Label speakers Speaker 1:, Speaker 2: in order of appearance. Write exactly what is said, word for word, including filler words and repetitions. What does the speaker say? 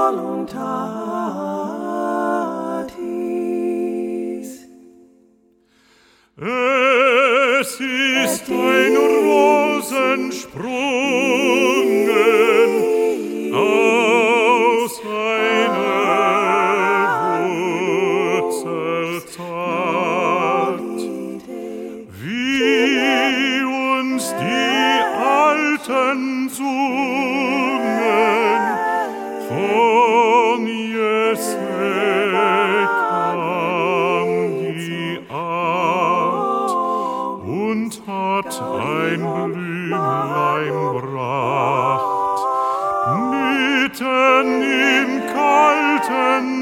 Speaker 1: voluntatis.
Speaker 2: Es ist ein Rosensprungen aus einer Wurzel zart, wie uns die Alten sungen, von Jesse kam die Art und hat ein Blümlein bracht, mitten im kalten